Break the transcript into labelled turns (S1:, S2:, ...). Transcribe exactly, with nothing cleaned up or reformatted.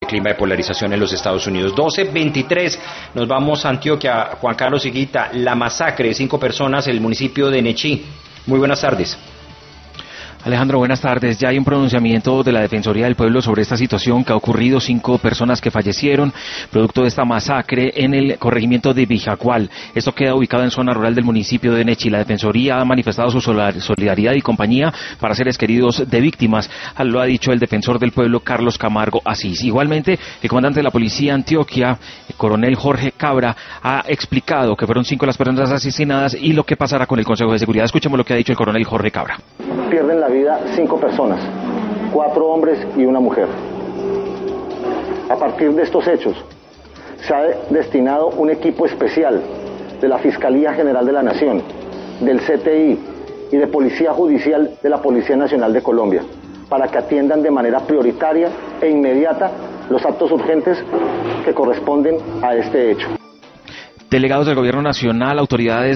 S1: clima de polarización en los Estados Unidos. doce veintitrés, nos vamos a Antioquia. Juan Carlos Higuita, la masacre de cinco personas en el municipio de Nechí. Muy buenas tardes.
S2: Alejandro, buenas tardes. Ya hay un pronunciamiento de la Defensoría del Pueblo sobre esta situación que ha ocurrido, cinco personas que fallecieron producto de esta masacre en el corregimiento de Vijacual. Esto queda ubicado en zona rural del municipio de Nechí. La Defensoría ha manifestado su solidaridad y compañía para seres queridos de víctimas, lo ha dicho el defensor del pueblo Carlos Camargo Asís. Igualmente, el comandante de la policía Antioquia, el coronel Jorge Cabra, ha explicado que fueron cinco las personas asesinadas y lo que pasará con el Consejo de Seguridad. Escuchemos lo que ha dicho el coronel Jorge Cabra.
S3: Pierden la vida cinco personas, cuatro hombres y una mujer. A partir de estos hechos, se ha destinado un equipo especial de la Fiscalía General de la Nación, del C T I y de Policía Judicial de la Policía Nacional de Colombia, para que atiendan de manera prioritaria e inmediata los actos urgentes que corresponden a este hecho.
S2: Delegados del Gobierno Nacional, autoridades